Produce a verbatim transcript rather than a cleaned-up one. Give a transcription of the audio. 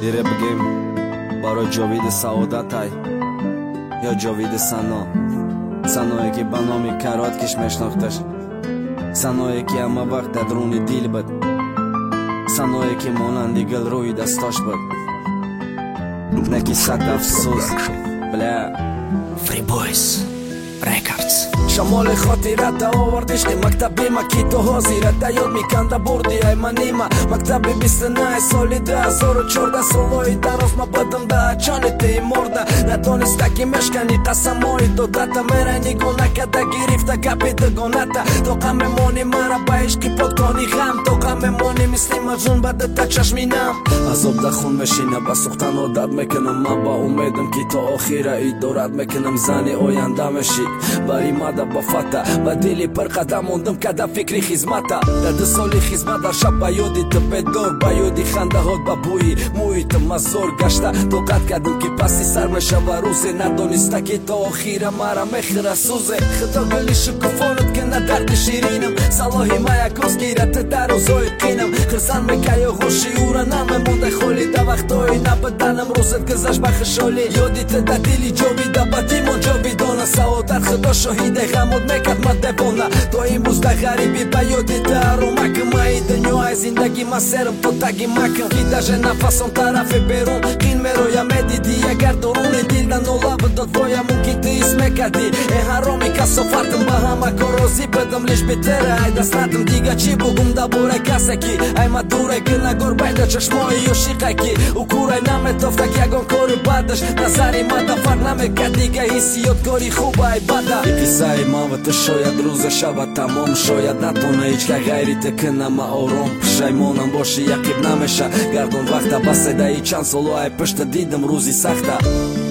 دیره بگیم برای جاوید سعادت یا جاوید سنا سنایی که به نام کرات کش میشناختش، سنایی که همه وقت در درون دیل بود، سنایی که مانندی گل روی دستاش بود، نکی صد افسوس بله فری بویز ریکاردز. شمال خاطرت آوردش که مکتبی ما کی تو حاضرت یاد میکنده بردی ای من نیما مکتبی بیست و نه سالی ده هزار و چهارده سالای دراز ما بدم ده چانی تی مرده نتونسته که مشکنی قسم های دادتا میره نگو نکده گرفته گپی دگانتا تو غم مانی مرا با عشقی پاد کنی غم تو غم مانی مثل مجنون بده تا چشمینم عذاب ده خون میشینه با سوختن عادت میکنم من با امیدم که تا آخیره ای دورت میکنم زنی آینده میشی بری ماده با فتا با دلی پر قدم موندم که در فکری خیزمتا در ده سالی خیزمت در شب با یادی تو بدار با یادی خنده هات با بوی مویت مزار گشته توقت کردم که پسی سر میشه و روزه ندانسته که تا آخیره مرا مخیره سوزه خدا گلی شکفانت که نه درد شیرینم صلاحی ما یک روز گیرت در روزای قینم خرسن میکه یا خوشی او را نمونده خالی در وقتای نبدنم روزت گذشت بخشالی یادی تو در دلی جاویده با دیمان جاویدانه سعادت خدا شاهیده غمات میکرد ما دبانه تا این روز در غریبی با یادی در رو مکم ای دنیای زندگی ما سرم تو تگی مکم که داشه نفسم طرف بیرون قین میرویم دیدی اگر درون دیل در نولا بداد وایم ممکن تیز میکردی ای حرامی کسافتم با همه کار رازی بدم لیش بیتره ای دست ندم دیگه چی بگم در باره کسی کی ای ما دوره که نگار بینده چشمای یا شیقه کی او کوره نمیتافته که یکان کاری بعدش نظری ما دفر نمیکرد دیگه حسیات کاری خوبه ای بده ای قصه ای ما و تو شاید روز شب تمام شاید نتونه هیچ که غیری تکنه ما آرام پشیمانم باشه یقیب نمیشه گردون وقت بسیده ای چند سالو ای پشت دیدم روزی سخته